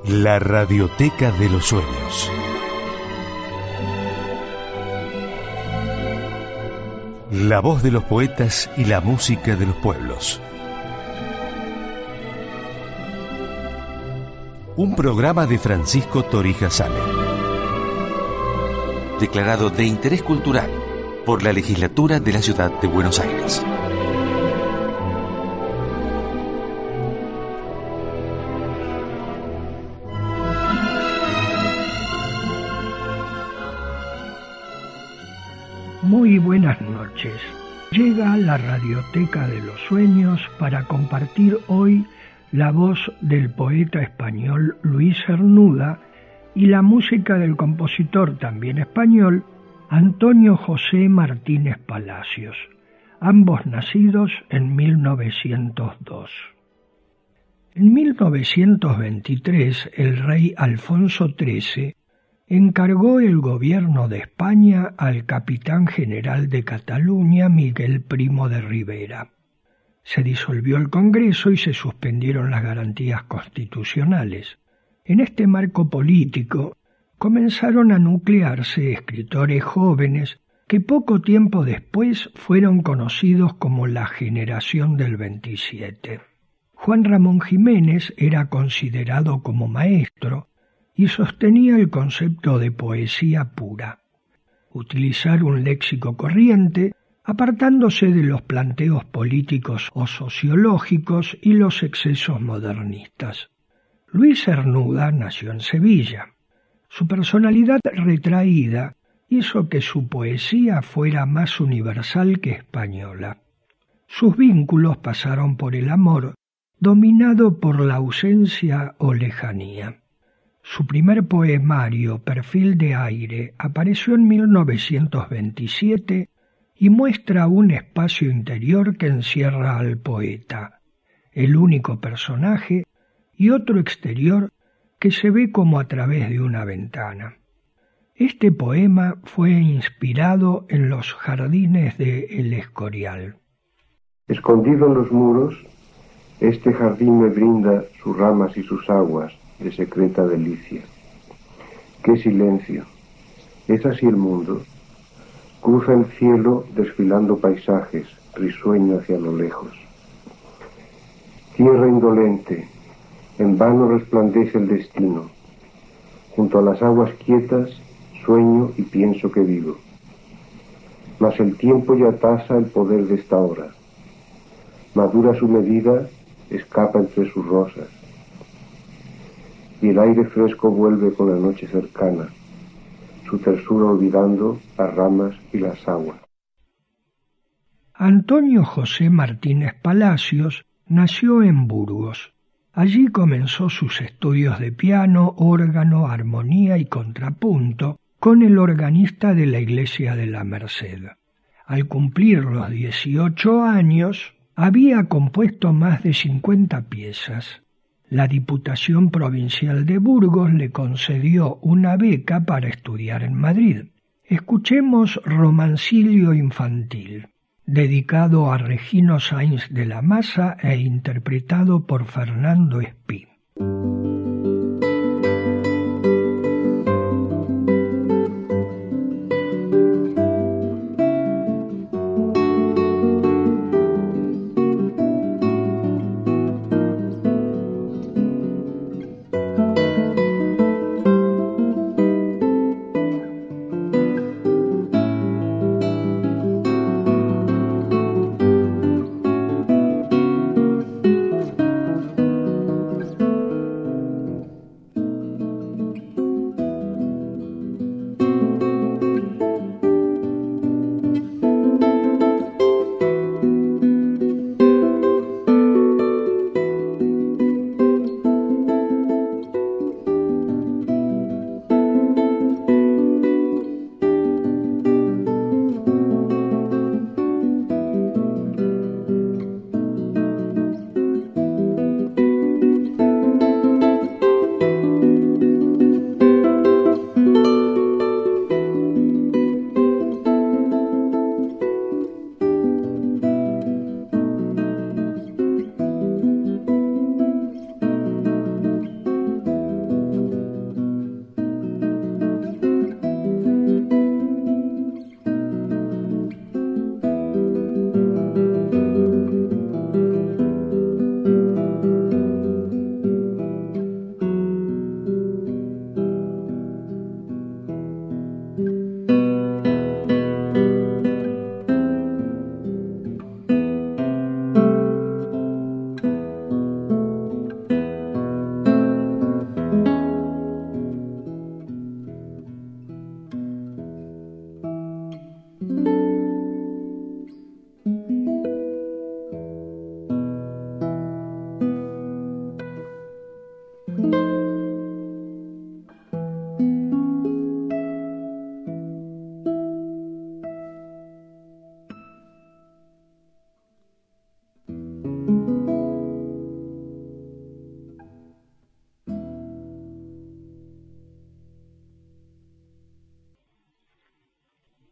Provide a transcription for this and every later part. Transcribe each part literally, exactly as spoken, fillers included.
La Radioteca de los Sueños. La voz de los poetas y la música de los pueblos. Un programa de Francisco Torija Sale. Declarado de interés cultural por la Legislatura de la Ciudad de Buenos Aires. Muy buenas noches. Llega la Radioteca de los Sueños para compartir hoy la voz del poeta español Luis Cernuda y la música del compositor también español Antonio José Martínez Palacios, ambos nacidos en mil novecientos dos. En mil novecientos veintitrés el rey Alfonso trece encargó el gobierno de España al capitán general de Cataluña, Miguel Primo de Rivera. Se disolvió el Congreso y se suspendieron las garantías constitucionales. En este marco político comenzaron a nuclearse escritores jóvenes que poco tiempo después fueron conocidos como la generación del veintisiete. Juan Ramón Jiménez era considerado como maestro y sostenía el concepto de poesía pura. Utilizar un léxico corriente, apartándose de los planteos políticos o sociológicos y los excesos modernistas. Luis Cernuda nació en Sevilla. Su personalidad retraída hizo que su poesía fuera más universal que española. Sus vínculos pasaron por el amor, dominado por la ausencia o lejanía. Su primer poemario, Perfil de aire, apareció en mil novecientos veintisiete y muestra un espacio interior que encierra al poeta, el único personaje, y otro exterior que se ve como a través de una ventana. Este poema fue inspirado en los jardines de El Escorial. Escondido en los muros, este jardín me brinda sus ramas y sus aguas de secreta delicia. ¡Qué silencio! ¿Es así el mundo? Cruza el cielo desfilando paisajes, risueño hacia lo lejos. Tierra indolente, en vano resplandece el destino. Junto a las aguas quietas, sueño y pienso que vivo. Mas el tiempo ya tasa el poder de esta hora. Madura su medida, escapa entre sus rosas. Y el aire fresco vuelve con la noche cercana, su tersura olvidando las ramas y las aguas. Antonio José Martínez Palacios nació en Burgos. Allí comenzó sus estudios de piano, órgano, armonía y contrapunto con el organista de la Iglesia de la Merced. Al cumplir los dieciocho años, había compuesto más de cincuenta piezas. La Diputación Provincial de Burgos le concedió una beca para estudiar en Madrid. Escuchemos Romancilio infantil, dedicado a Regino Sáenz de la Maza e interpretado por Fernando Espí.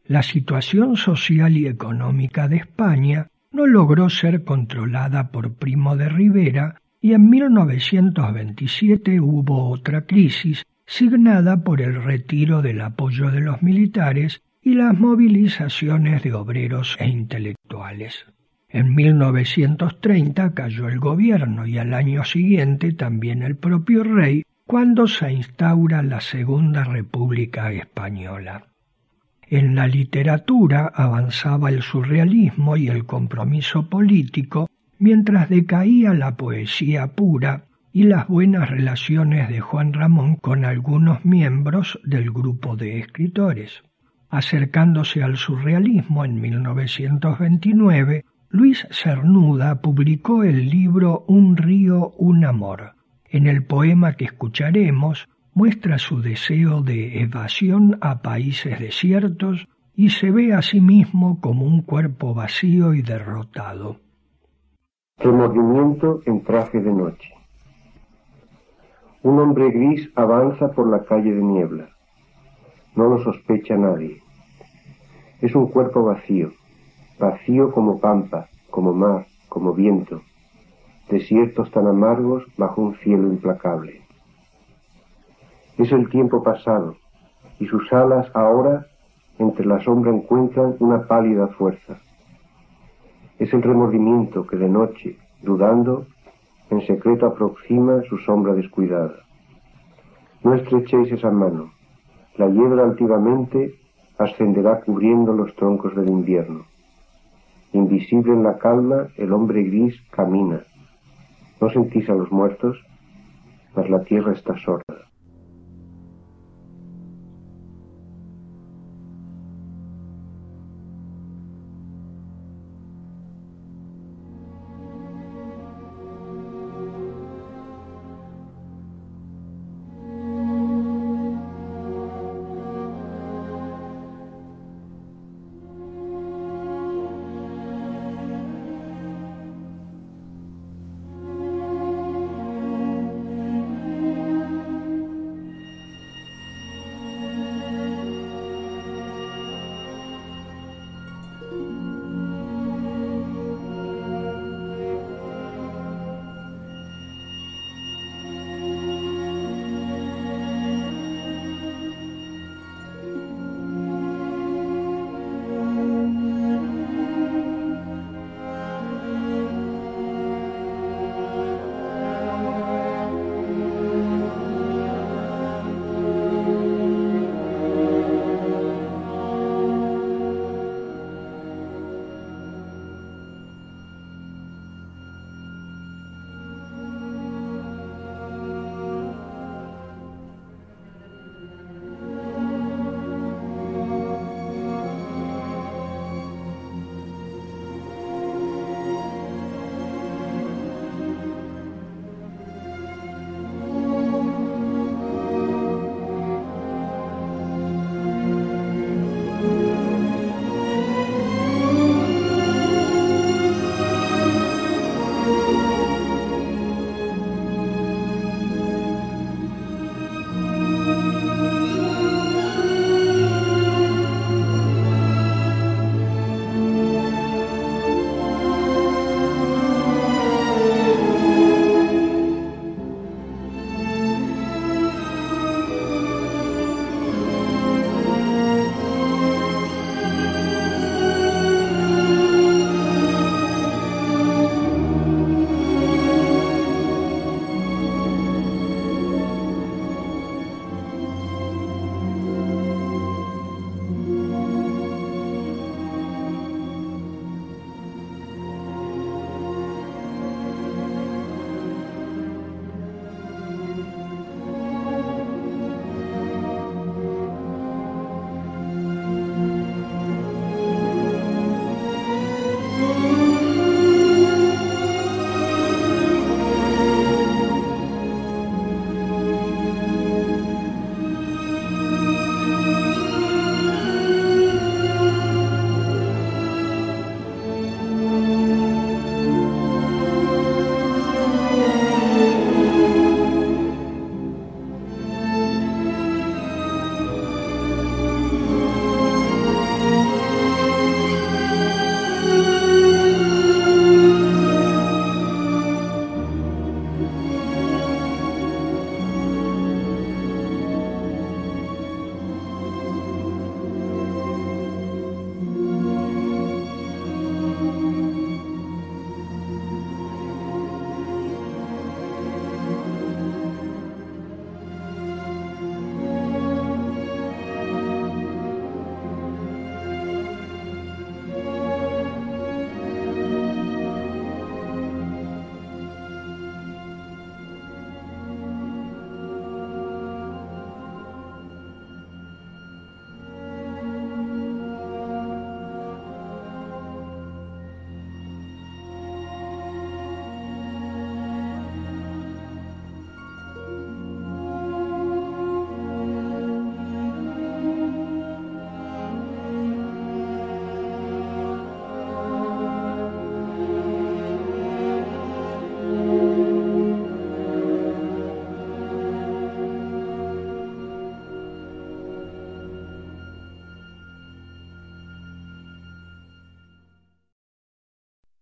La situación social y económica de España no logró ser controlada por Primo de Rivera y en mil novecientos veintisiete hubo otra crisis signada por el retiro del apoyo de los militares y las movilizaciones de obreros e intelectuales. En mil novecientos treinta cayó el gobierno y al año siguiente también el propio rey, cuando se instaura la Segunda República Española. En la literatura avanzaba el surrealismo y el compromiso político, mientras decaía la poesía pura y las buenas relaciones de Juan Ramón con algunos miembros del grupo de escritores. Acercándose al surrealismo en mil novecientos veintinueve, Luis Cernuda publicó el libro Un río, un amor. En el poema que escucharemos muestra su deseo de evasión a países desiertos y se ve a sí mismo como un cuerpo vacío y derrotado. Remordimiento en traje de noche. Un hombre gris avanza por la calle de niebla. No lo sospecha nadie. Es un cuerpo vacío, vacío como pampa, como mar, como viento, desiertos tan amargos bajo un cielo implacable. Es el tiempo pasado, y sus alas ahora entre la sombra encuentran una pálida fuerza. Es el remordimiento que de noche, dudando, en secreto aproxima su sombra descuidada. No estrechéis esa mano, la hiedra altivamente ascenderá cubriendo los troncos del invierno. Invisible en la calma, el hombre gris camina. ¿No sentís a los muertos? Mas la tierra está sorda.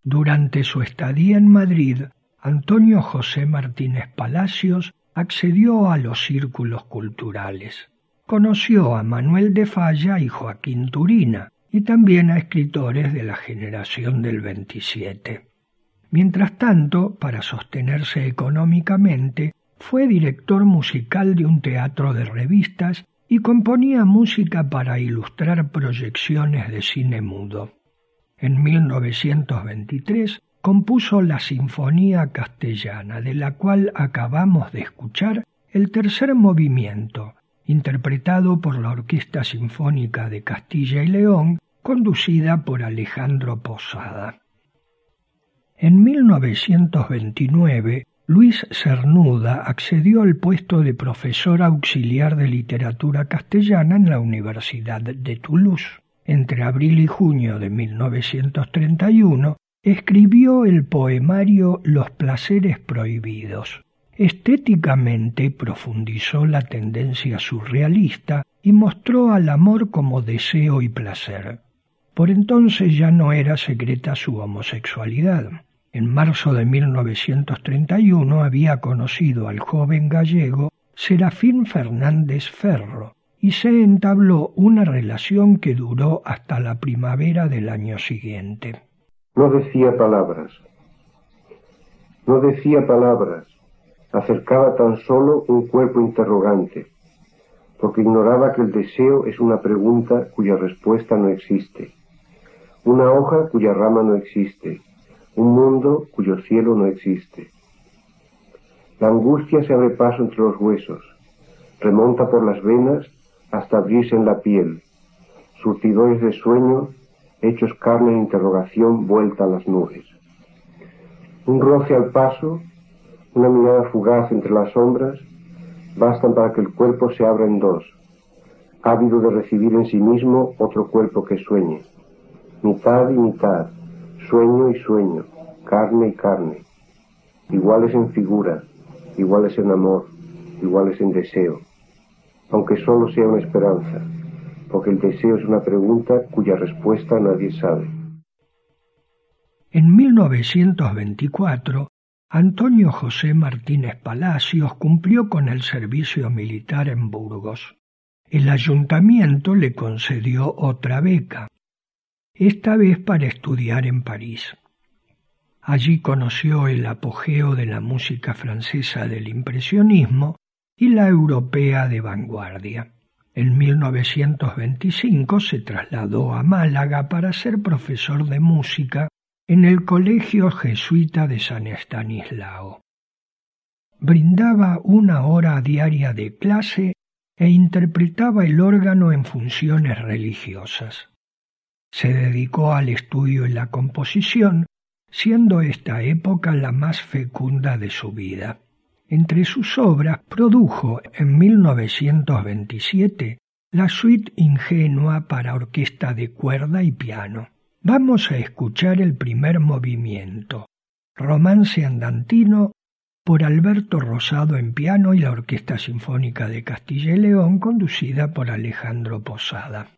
Durante su estadía en Madrid, Antonio José Martínez Palacios accedió a los círculos culturales. Conoció a Manuel de Falla y Joaquín Turina, y también a escritores de la generación del veintisiete. Mientras tanto, para sostenerse económicamente, fue director musical de un teatro de revistas y componía música para ilustrar proyecciones de cine mudo. En mil novecientos veintitrés compuso la Sinfonía Castellana, de la cual acabamos de escuchar el tercer movimiento, interpretado por la Orquesta Sinfónica de Castilla y León, conducida por Alejandro Posada. En mil novecientos veintinueve, Luis Cernuda accedió al puesto de profesor auxiliar de literatura castellana en la Universidad de Toulouse. Entre abril y junio de mil novecientos treinta y uno, escribió el poemario Los placeres prohibidos. Estéticamente profundizó la tendencia surrealista y mostró al amor como deseo y placer. Por entonces ya no era secreta su homosexualidad. En marzo de mil novecientos treinta y uno había conocido al joven gallego Serafín Fernández Ferro y se entabló una relación que duró hasta la primavera del año siguiente. No decía palabras, no decía palabras, acercaba tan solo un cuerpo interrogante, porque ignoraba que el deseo es una pregunta cuya respuesta no existe, una hoja cuya rama no existe, un mundo cuyo cielo no existe. La angustia se abre paso entre los huesos, remonta por las venas hasta abrirse en la piel, surtidores de sueño, hechos carne en interrogación vuelta a las nubes. Un roce al paso, una mirada fugaz entre las sombras, bastan para que el cuerpo se abra en dos, ávido de recibir en sí mismo otro cuerpo que sueñe, mitad y mitad, sueño y sueño, carne y carne, iguales en figura, iguales en amor, iguales en deseo, aunque solo sea una esperanza, porque el deseo es una pregunta cuya respuesta nadie sabe. En mil novecientos veinticuatro, Antonio José Martínez Palacios cumplió con el servicio militar en Burgos. El ayuntamiento le concedió otra beca, esta vez para estudiar en París. Allí conoció el apogeo de la música francesa del impresionismo y la europea de vanguardia. En mil novecientos veinticinco se trasladó a Málaga para ser profesor de música en el Colegio Jesuita de San Estanislao. Brindaba una hora diaria de clase e interpretaba el órgano en funciones religiosas. Se dedicó al estudio y la composición, siendo esta época la más fecunda de su vida. Entre sus obras produjo en mil novecientos veintisiete la suite ingenua para orquesta de cuerda y piano. Vamos a escuchar el primer movimiento, Romance andantino, por Alberto Rosado en piano y la Orquesta Sinfónica de Castilla y León, conducida por Alejandro Posada.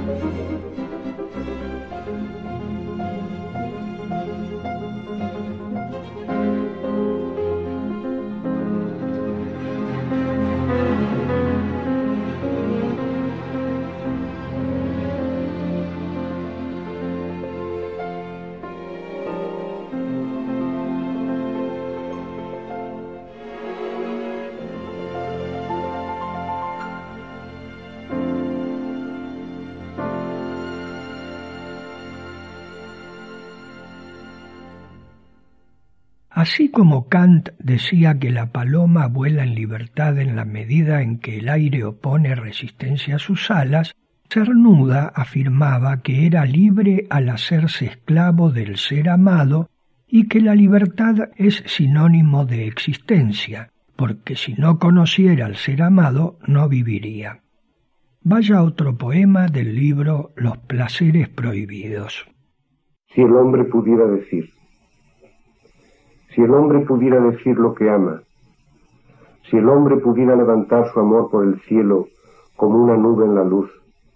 Así como Kant decía que la paloma vuela en libertad en la medida en que el aire opone resistencia a sus alas, Cernuda afirmaba que era libre al hacerse esclavo del ser amado y que la libertad es sinónimo de existencia, porque si no conociera al ser amado no viviría. Vaya otro poema del libro Los placeres prohibidos. Si el hombre pudiera decir, si el hombre pudiera decir lo que ama, si el hombre pudiera levantar su amor por el cielo como una nube en la luz,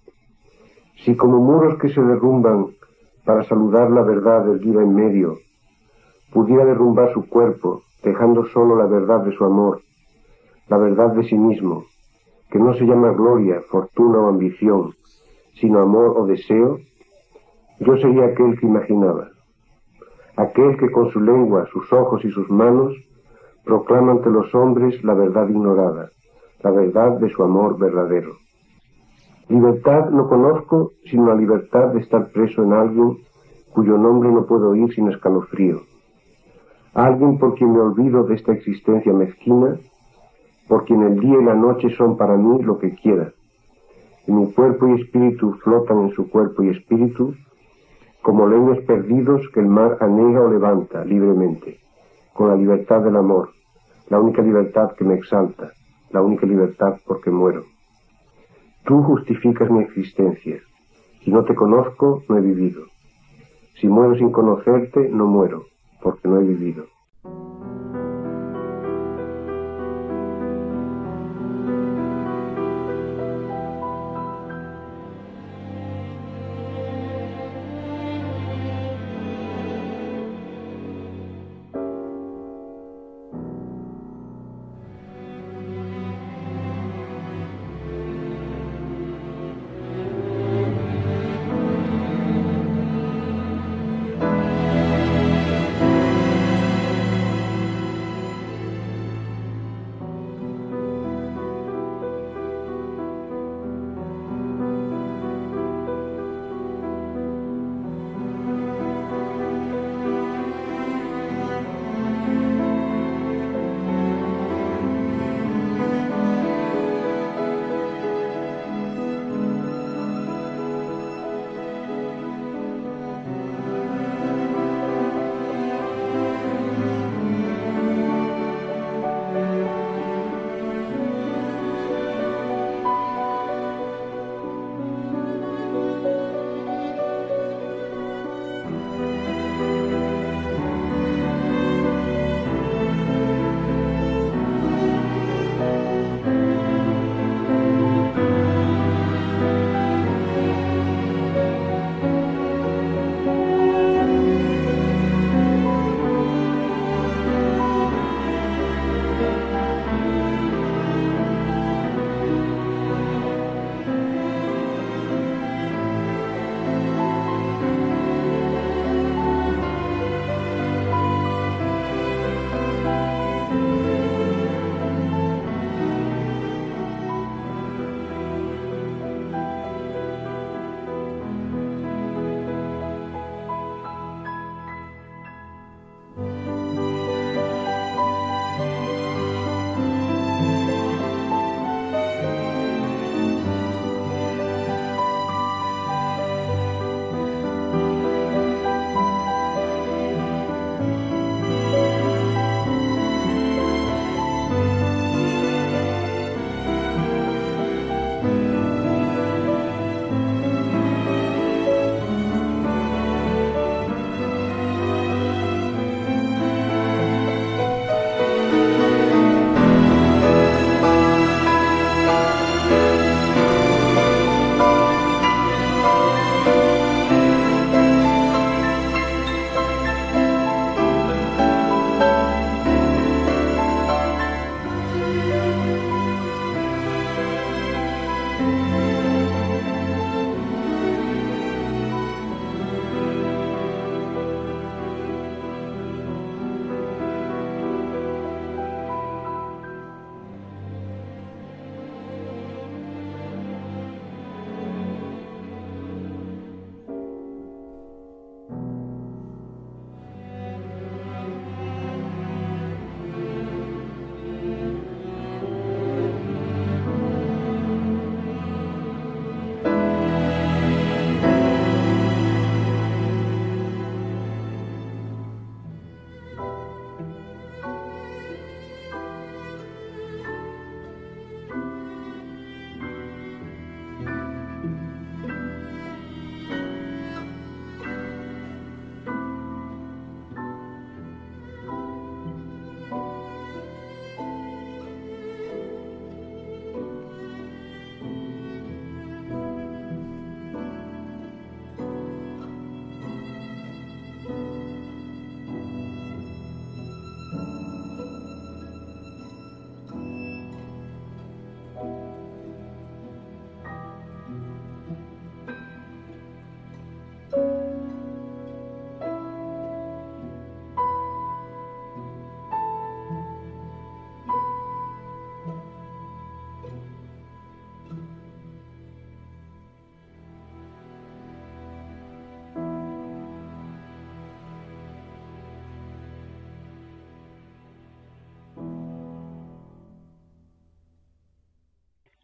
si como muros que se derrumban para saludar la verdad erguida en medio, pudiera derrumbar su cuerpo, dejando solo la verdad de su amor, la verdad de sí mismo, que no se llama gloria, fortuna o ambición, sino amor o deseo, yo sería aquel que imaginaba, aquel que con su lengua, sus ojos y sus manos proclama ante los hombres la verdad ignorada, la verdad de su amor verdadero. Libertad no conozco sino la libertad de estar preso en alguien cuyo nombre no puedo oír sin escalofrío, alguien por quien me olvido de esta existencia mezquina, por quien el día y la noche son para mí lo que quiera, y mi cuerpo y espíritu flotan en su cuerpo y espíritu, como leños perdidos que el mar anega o levanta libremente, con la libertad del amor, la única libertad que me exalta, la única libertad porque muero. Tú justificas mi existencia. Si no te conozco, no he vivido. Si muero sin conocerte, no muero, porque no he vivido.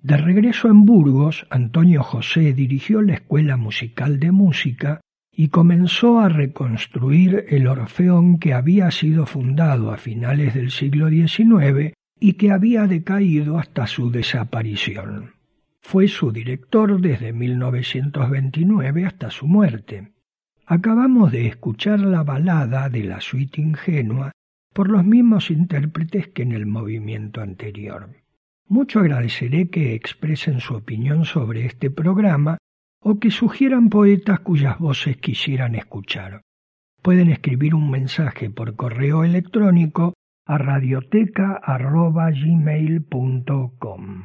De regreso en Burgos, Antonio José dirigió la Escuela Musical de Música y comenzó a reconstruir el Orfeón que había sido fundado a finales del siglo diecinueve y que había decaído hasta su desaparición. Fue su director desde mil novecientos veintinueve hasta su muerte. Acabamos de escuchar la balada de la suite ingenua por los mismos intérpretes que en el movimiento anterior. Mucho agradeceré que expresen su opinión sobre este programa o que sugieran poetas cuyas voces quisieran escuchar. Pueden escribir un mensaje por correo electrónico a radioteca arroba gmail punto com.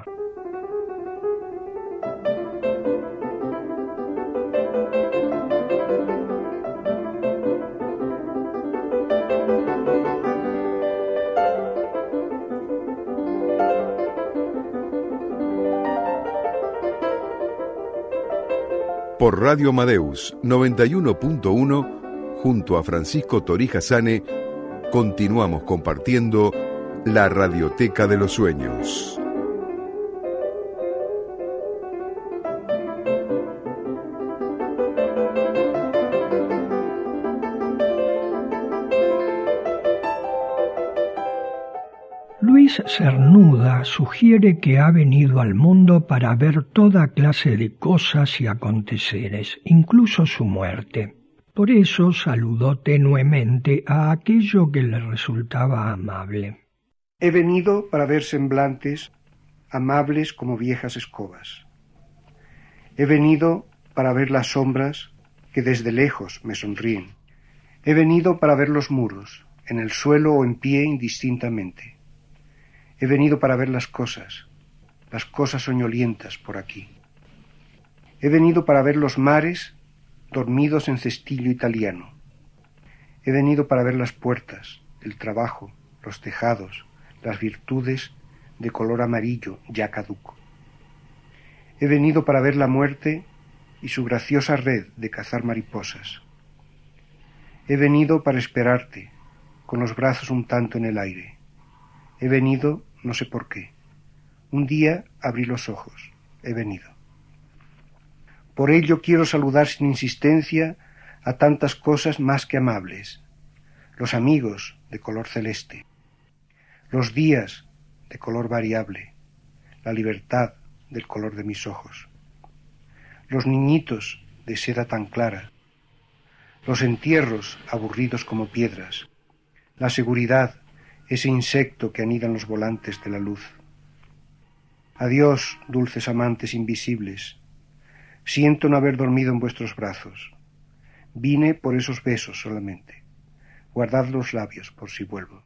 Por Radio Amadeus noventa y uno punto uno, junto a Francisco Torija Sane, continuamos compartiendo la Radioteca de los Sueños. Luis Cernuda sugiere que ha venido al mundo para ver toda clase de cosas y aconteceres, incluso su muerte. Por eso saludó tenuemente a aquello que le resultaba amable. He venido para ver semblantes amables como viejas escobas. He venido para ver las sombras que desde lejos me sonríen. He venido para ver los muros, en el suelo o en pie indistintamente. He venido para ver las cosas, las cosas soñolientas por aquí. He venido para ver los mares dormidos en cestillo italiano. He venido para ver las puertas, el trabajo, los tejados, las virtudes de color amarillo ya caduco. He venido para ver la muerte y su graciosa red de cazar mariposas. He venido para esperarte, con los brazos un tanto en el aire. He venido, no sé por qué. Un día abrí los ojos. He venido. Por ello quiero saludar sin insistencia a tantas cosas más que amables. Los amigos de color celeste. Los días de color variable. La libertad del color de mis ojos. Los niñitos de seda tan clara. Los entierros aburridos como piedras. La seguridad, ese insecto que anida en los volantes de la luz. Adiós, dulces amantes invisibles. Siento no haber dormido en vuestros brazos. Vine por esos besos solamente. Guardad los labios por si vuelvo.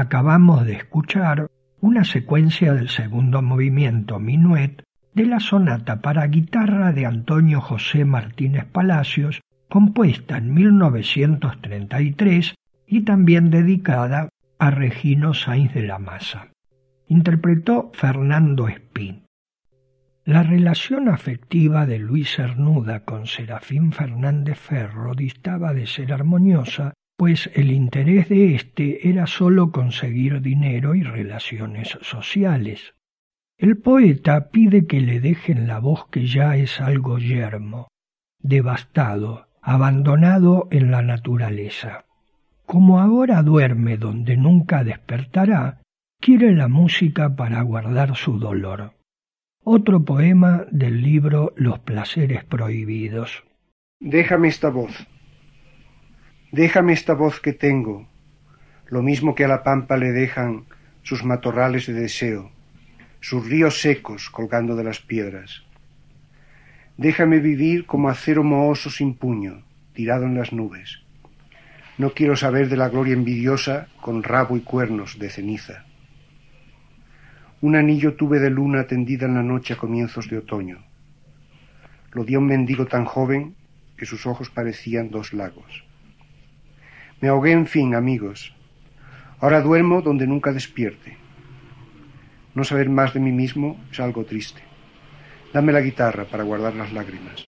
Acabamos de escuchar una secuencia del segundo movimiento minuet de la sonata para guitarra de Antonio José Martínez Palacios, compuesta en mil novecientos treinta y tres y también dedicada a Regino Sáenz de la Maza. Interpretó Fernando Espí. La relación afectiva de Luis Cernuda con Serafín Fernández Ferro distaba de ser armoniosa, pues el interés de éste era sólo conseguir dinero y relaciones sociales. El poeta pide que le dejen la voz que ya es algo yermo, devastado, abandonado en la naturaleza. Como ahora duerme donde nunca despertará, quiere la música para guardar su dolor. Otro poema del libro Los placeres prohibidos. Déjame esta voz. Déjame esta voz que tengo, lo mismo que a la pampa le dejan sus matorrales de deseo, sus ríos secos colgando de las piedras. Déjame vivir como acero mohoso sin puño, tirado en las nubes. No quiero saber de la gloria envidiosa con rabo y cuernos de ceniza. Un anillo tuve de luna tendida en la noche a comienzos de otoño. Lo dio un mendigo tan joven que sus ojos parecían dos lagos. Me ahogué, en fin, amigos. Ahora duermo donde nunca despierte. No saber más de mí mismo es algo triste. Dame la guitarra para guardar las lágrimas.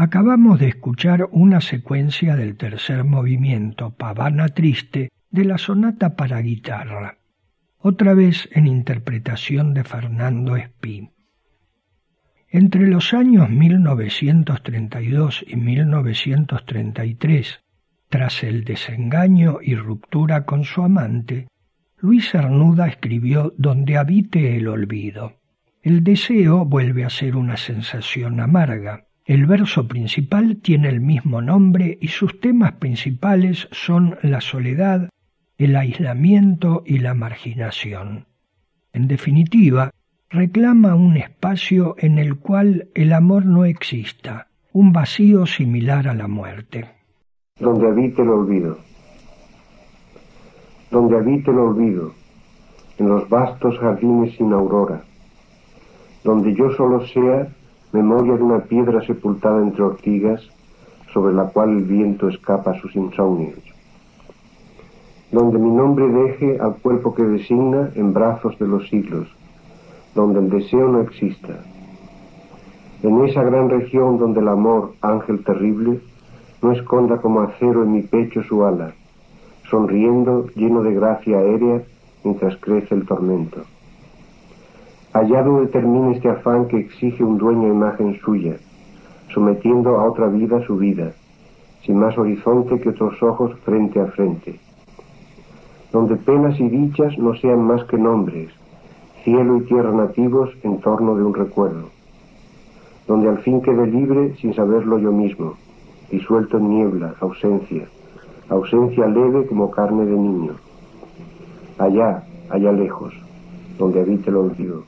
Acabamos de escuchar una secuencia del tercer movimiento, Pavana Triste, de la sonata para guitarra, otra vez en interpretación de Fernando Espí. Entre los años mil novecientos treinta y dos y mil novecientos treinta y tres, tras el desengaño y ruptura con su amante, Luis Cernuda escribió Donde habite el olvido. El deseo vuelve a ser una sensación amarga. El verso principal tiene el mismo nombre y sus temas principales son la soledad, el aislamiento y la marginación. En definitiva, reclama un espacio en el cual el amor no exista, un vacío similar a la muerte. Donde habite el olvido. Donde habite el olvido, en los vastos jardines sin aurora. Donde yo solo sea memoria de una piedra sepultada entre ortigas, sobre la cual el viento escapa sus insomnios. Donde mi nombre deje al cuerpo que designa en brazos de los siglos, donde el deseo no exista. En esa gran región donde el amor, ángel terrible, no esconda como acero en mi pecho su ala, sonriendo, lleno de gracia aérea, mientras crece el tormento. Allá donde termine este afán que exige un dueño a imagen suya, sometiendo a otra vida su vida, sin más horizonte que otros ojos frente a frente. Donde penas y dichas no sean más que nombres, cielo y tierra nativos en torno de un recuerdo. Donde al fin quede libre sin saberlo yo mismo, disuelto en niebla, ausencia, ausencia leve como carne de niño. Allá, allá lejos, donde habite el olvido.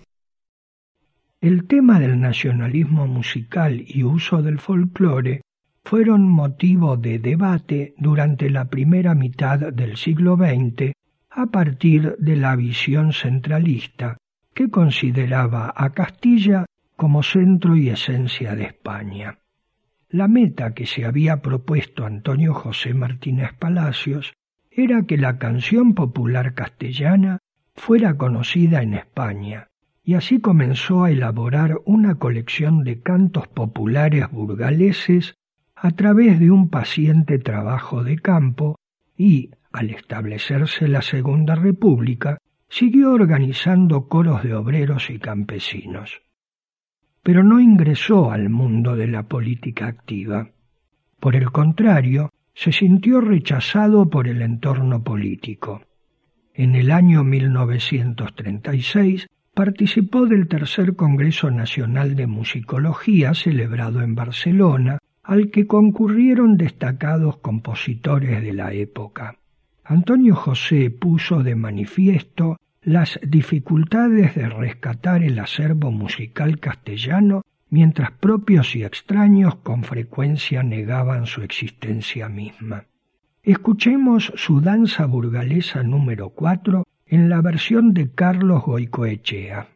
El tema del nacionalismo musical y uso del folclore fueron motivo de debate durante la primera mitad del siglo veinte a partir de la visión centralista que consideraba a Castilla como centro y esencia de España. La meta que se había propuesto Antonio José Martínez Palacios era que la canción popular castellana fuera conocida en España, y así comenzó a elaborar una colección de cantos populares burgaleses a través de un paciente trabajo de campo y, al establecerse la Segunda República, siguió organizando coros de obreros y campesinos. Pero no ingresó al mundo de la política activa. Por el contrario, se sintió rechazado por el entorno político. En el año mil novecientos treinta y seis participó del tercer Congreso Nacional de Musicología celebrado en Barcelona, al que concurrieron destacados compositores de la época. Antonio José puso de manifiesto las dificultades de rescatar el acervo musical castellano, mientras propios y extraños con frecuencia negaban su existencia misma. Escuchemos su danza burgalesa número cuatro en la versión de Carlos Goicoechea.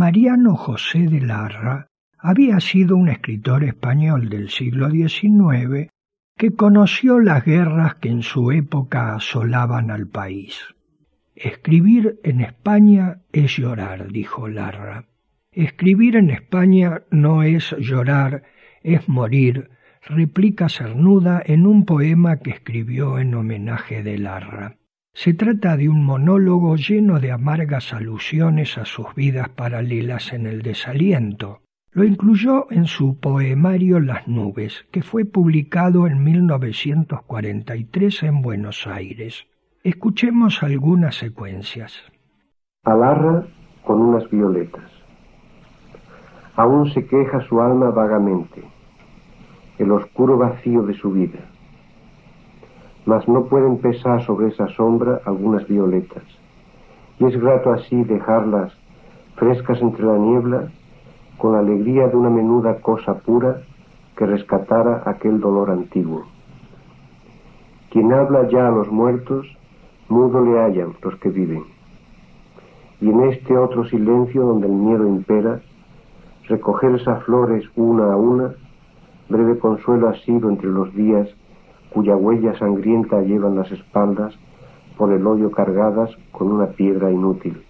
Mariano José de Larra había sido un escritor español del siglo diecinueve que conoció las guerras que en su época asolaban al país. Escribir en España es llorar, dijo Larra. Escribir en España no es llorar, es morir, replica Cernuda en un poema que escribió en homenaje de Larra. Se trata de un monólogo lleno de amargas alusiones a sus vidas paralelas en el desaliento. Lo incluyó en su poemario Las nubes, que fue publicado en mil novecientos cuarenta y tres en Buenos Aires. Escuchemos algunas secuencias. A Larra con unas violetas. Aún se queja su alma vagamente, el oscuro vacío de su vida. Mas no pueden pesar sobre esa sombra algunas violetas, y es grato así dejarlas frescas entre la niebla, con la alegría de una menuda cosa pura que rescatara aquel dolor antiguo. Quien habla ya a los muertos, mudo le hallan los que viven. Y en este otro silencio donde el miedo impera, recoger esas flores una a una, breve consuelo ha sido entre los días cuya huella sangrienta llevan las espaldas por el hoyo cargadas con una piedra inútil.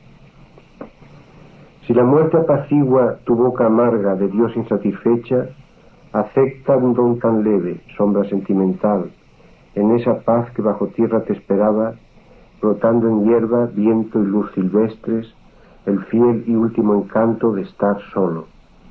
Si la muerte apacigua tu boca amarga de Dios insatisfecha, acepta un don tan leve, sombra sentimental, en esa paz que bajo tierra te esperaba, brotando en hierba, viento y luz silvestres, el fiel y último encanto de estar solo.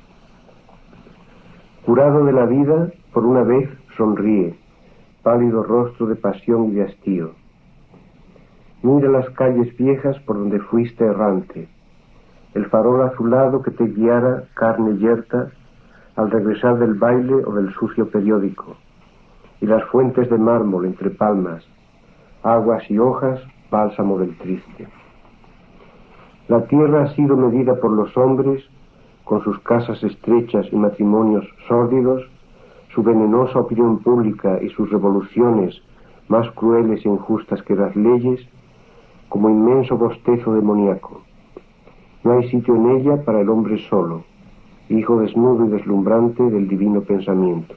Curado de la vida, por una vez sonríe, pálido rostro de pasión y de hastío. Mira las calles viejas por donde fuiste errante, el farol azulado que te guiara carne yerta al regresar del baile o del sucio periódico, y las fuentes de mármol entre palmas, aguas y hojas, bálsamo del triste. La tierra ha sido medida por los hombres, con sus casas estrechas y matrimonios sórdidos, su venenosa opinión pública y sus revoluciones más crueles e injustas que las leyes, como inmenso bostezo demoníaco. No hay sitio en ella para el hombre solo, hijo desnudo y deslumbrante del divino pensamiento.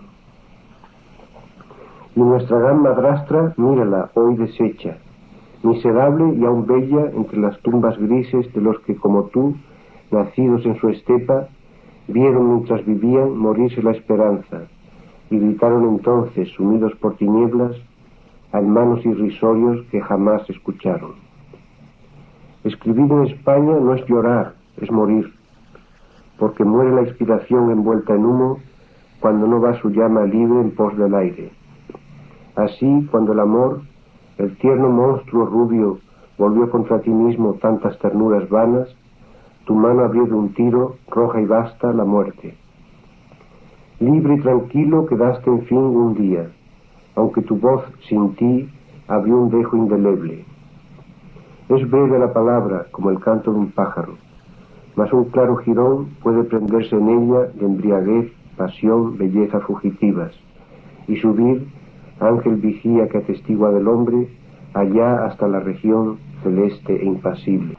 Y nuestra gran madrastra, mírala, hoy deshecha, miserable y aún bella entre las tumbas grises de los que, como tú, nacidos en su estepa, vieron mientras vivían morirse la esperanza, y gritaron entonces, sumidos por tinieblas, a hermanos irrisorios que jamás escucharon. Escribir en España no es llorar, es morir, porque muere la inspiración envuelta en humo cuando no va su llama libre en pos del aire. Así, cuando el amor, el tierno monstruo rubio, volvió contra ti mismo tantas ternuras vanas, tu mano abrió de un tiro, roja y vasta, la muerte. Libre y tranquilo quedaste en fin un día, aunque tu voz sin ti abrió un dejo indeleble. Es breve la palabra, como el canto de un pájaro, mas un claro jirón puede prenderse en ella de embriaguez, pasión, belleza fugitivas, y subir, ángel vigía que atestigua del hombre, allá hasta la región celeste e impasible.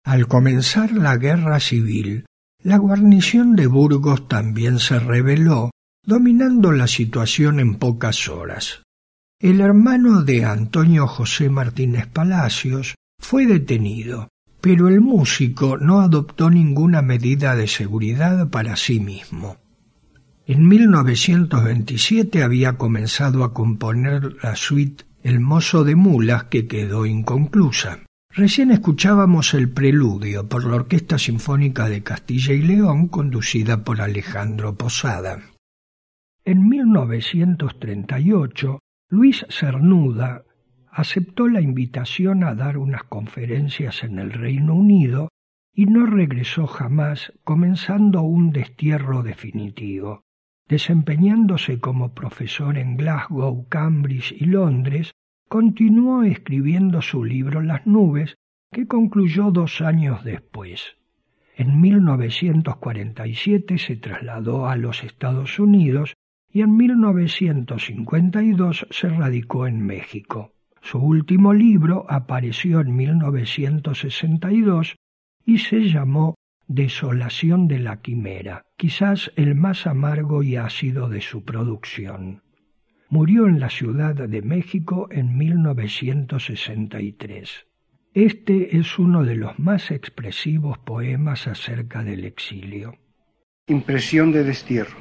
Al comenzar la guerra civil, la guarnición de Burgos también se rebeló, dominando la situación en pocas horas. El hermano de Antonio José Martínez Palacios fue detenido, pero el músico no adoptó ninguna medida de seguridad para sí mismo. En mil novecientos veintisiete había comenzado a componer la suite El mozo de mulas, que quedó inconclusa. Recién escuchábamos el preludio por la Orquesta Sinfónica de Castilla y León, conducida por Alejandro Posada. En mil novecientos treinta y ocho, Luis Cernuda aceptó la invitación a dar unas conferencias en el Reino Unido y no regresó jamás, comenzando un destierro definitivo. Desempeñándose como profesor en Glasgow, Cambridge y Londres, continuó escribiendo su libro Las nubes, que concluyó dos años después. En mil novecientos cuarenta y siete se trasladó a los Estados Unidos y en mil novecientos cincuenta y dos se radicó en México. Su último libro apareció en mil novecientos sesenta y dos y se llamó Desolación de la Quimera, quizás el más amargo y ácido de su producción. Murió en la Ciudad de México en mil novecientos sesenta y tres. Este es uno de los más expresivos poemas acerca del exilio. Impresión de destierro.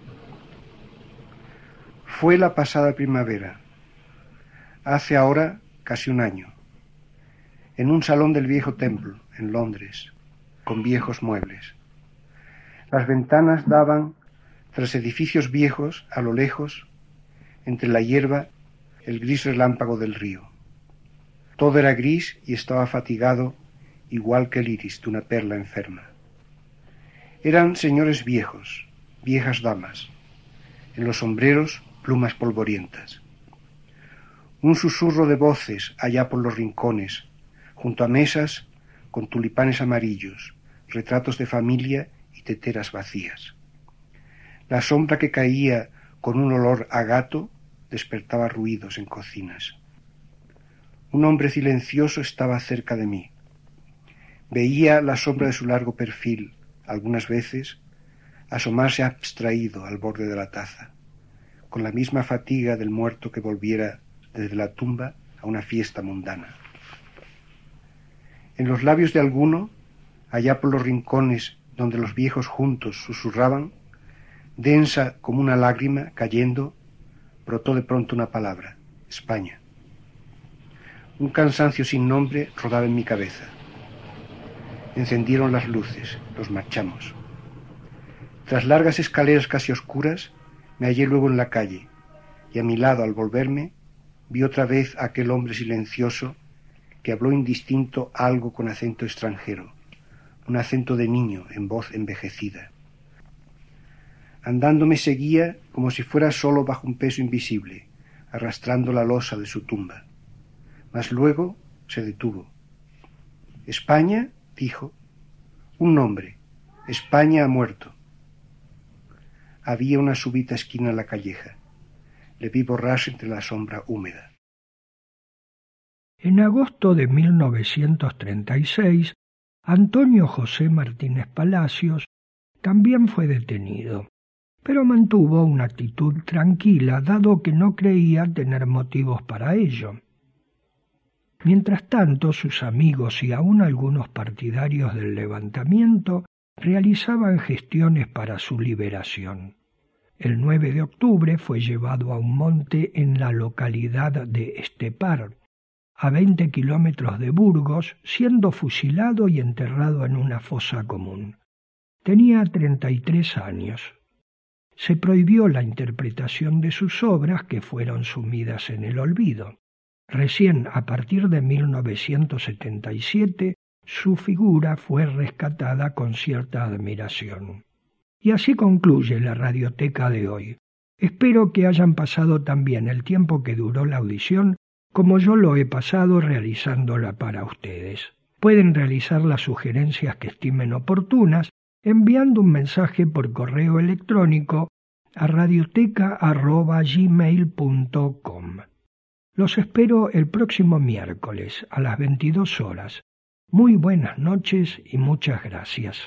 Fue la pasada primavera, hace ahora casi un año, en un salón del viejo Temple, en Londres, con viejos muebles. Las ventanas daban, tras edificios viejos, a lo lejos, entre la hierba, el gris relámpago del río. Todo era gris y estaba fatigado, igual que el iris de una perla enferma. Eran señores viejos, viejas damas, en los sombreros plumas polvorientas. Un susurro de voces allá por los rincones, junto a mesas con tulipanes amarillos, retratos de familia y teteras vacías. La sombra que caía con un olor a gato despertaba ruidos en cocinas. Un hombre silencioso estaba cerca de mí. Veía la sombra de su largo perfil, algunas veces, asomarse abstraído al borde de la taza, con la misma fatiga del muerto que volviera desde la tumba a una fiesta mundana. En los labios de alguno, allá por los rincones donde los viejos juntos susurraban, densa como una lágrima cayendo, brotó de pronto una palabra: España. Un cansancio sin nombre rodaba en mi cabeza. Encendieron las luces, nos marchamos. Tras largas escaleras casi oscuras, me hallé luego en la calle, y a mi lado, al volverme, vi otra vez a aquel hombre silencioso que habló indistinto algo con acento extranjero, un acento de niño en voz envejecida. Andando me seguía como si fuera solo bajo un peso invisible, arrastrando la losa de su tumba. Mas luego se detuvo. «España», dijo, «un nombre. España ha muerto». Había una súbita esquina en la calleja. Le vi borrarse entre la sombra húmeda. En agosto de mil novecientos treinta y seis, Antonio José Martínez Palacios también fue detenido, pero mantuvo una actitud tranquila, dado que no creía tener motivos para ello. Mientras tanto, sus amigos y aún algunos partidarios del levantamiento realizaban gestiones para su liberación. El nueve de octubre fue llevado a un monte en la localidad de Estepar, a veinte kilómetros de Burgos, siendo fusilado y enterrado en una fosa común. Tenía treinta y tres años. Se prohibió la interpretación de sus obras, que fueron sumidas en el olvido. Recién a partir de mil novecientos setenta y siete, su figura fue rescatada con cierta admiración. Y así concluye la radioteca de hoy. Espero que hayan pasado también el tiempo que duró la audición como yo lo he pasado realizándola para ustedes. Pueden realizar las sugerencias que estimen oportunas enviando un mensaje por correo electrónico a radioteca arroba gmail punto com. Los espero el próximo miércoles a las veintidós horas. Muy buenas noches y muchas gracias.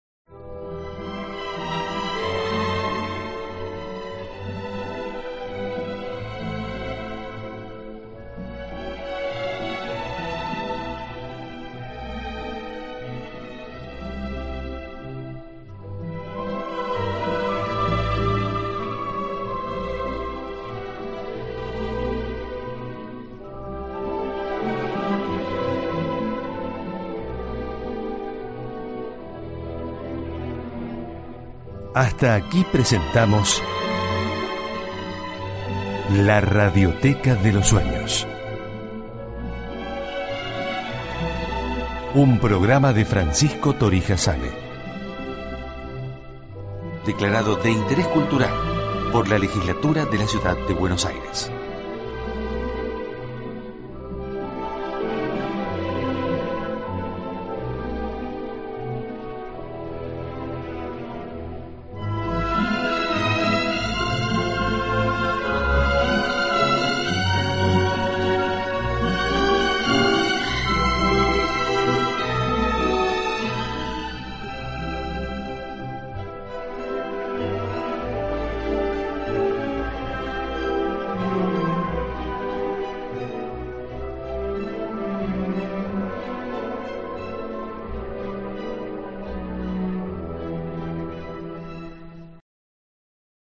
Hasta aquí presentamos La Radioteca de los Sueños. Un programa de Francisco Torija Sane. Declarado de interés cultural por la Legislatura de la Ciudad de Buenos Aires.